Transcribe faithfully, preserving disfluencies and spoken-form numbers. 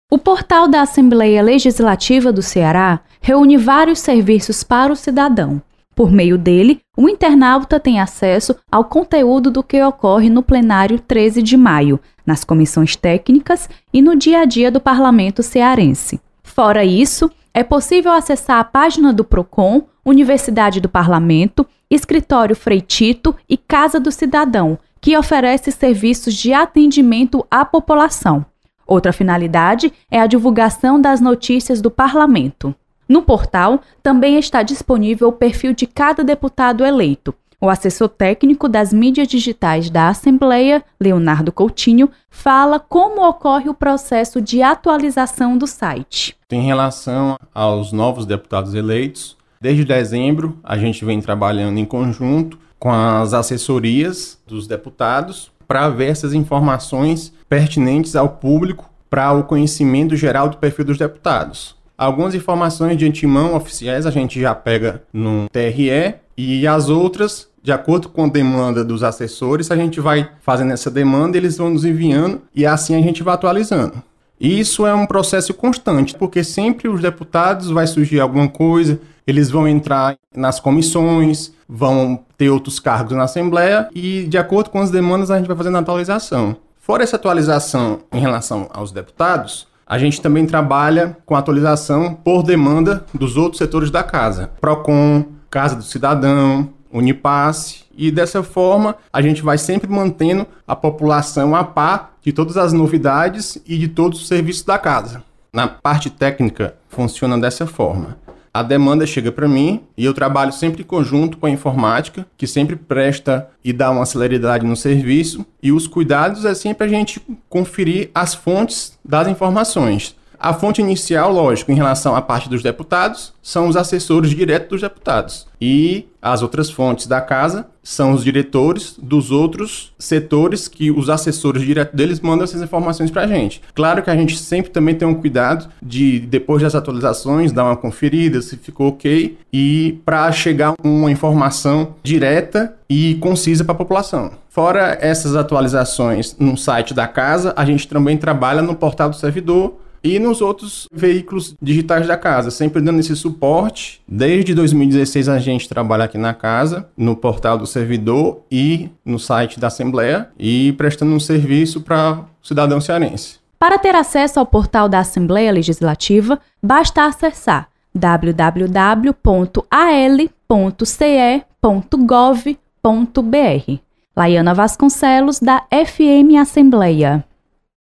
O portal da Assembleia Legislativa do Ceará reúne vários serviços para o cidadão. Por meio dele, o internauta tem acesso ao conteúdo do que ocorre no plenário treze de maio, nas comissões técnicas e no dia a dia do parlamento cearense. Fora isso, é possível acessar a página do Procon, Universidade do Parlamento, Escritório Frei Tito e Casa do Cidadão, que oferece serviços de atendimento à população. Outra finalidade é a divulgação das notícias do parlamento. No portal, também está disponível o perfil de cada deputado eleito. O assessor técnico das mídias digitais da Assembleia, Leonardo Coutinho, fala como ocorre o processo de atualização do site. Em relação aos novos deputados eleitos, desde dezembro a gente vem trabalhando em conjunto com as assessorias dos deputados para ver essas informações pertinentes ao público para o conhecimento geral do perfil dos deputados. Algumas informações de antemão oficiais a gente já pega no T R E e as outras, de acordo com a demanda dos assessores, a gente vai fazendo essa demanda, eles vão nos enviando e assim a gente vai atualizando. E isso é um processo constante, porque sempre os deputados vai surgir alguma coisa, eles vão entrar nas comissões, vão ter outros cargos na Assembleia e de acordo com as demandas a gente vai fazendo a atualização. Fora essa atualização em relação aos deputados, a gente também trabalha com atualização por demanda dos outros setores da casa. Procon, Casa do Cidadão, Unipasse, e dessa forma a gente vai sempre mantendo a população a par de todas as novidades e de todos os serviços da casa. Na parte técnica funciona dessa forma. A demanda chega para mim e eu trabalho sempre em conjunto com a informática, que sempre presta e dá uma celeridade no serviço, e os cuidados é sempre a gente conferir as fontes das informações. A fonte inicial, lógico, em relação à parte dos deputados, são os assessores diretos dos deputados. E as outras fontes da casa são os diretores dos outros setores que os assessores diretos deles mandam essas informações para a gente. Claro que a gente sempre também tem um cuidado de, depois das atualizações, dar uma conferida se ficou ok e para chegar uma informação direta e concisa para a população. Fora essas atualizações no site da casa, a gente também trabalha no portal do servidor e nos outros veículos digitais da casa, sempre dando esse suporte. Desde dois mil e dezesseis a gente trabalha aqui na casa, no portal do servidor e no site da Assembleia e prestando um serviço para o cidadão cearense. Para ter acesso ao portal da Assembleia Legislativa, basta acessar w w w ponto a l ponto c e ponto gov ponto b r. Laiana Vasconcelos, da F M Assembleia.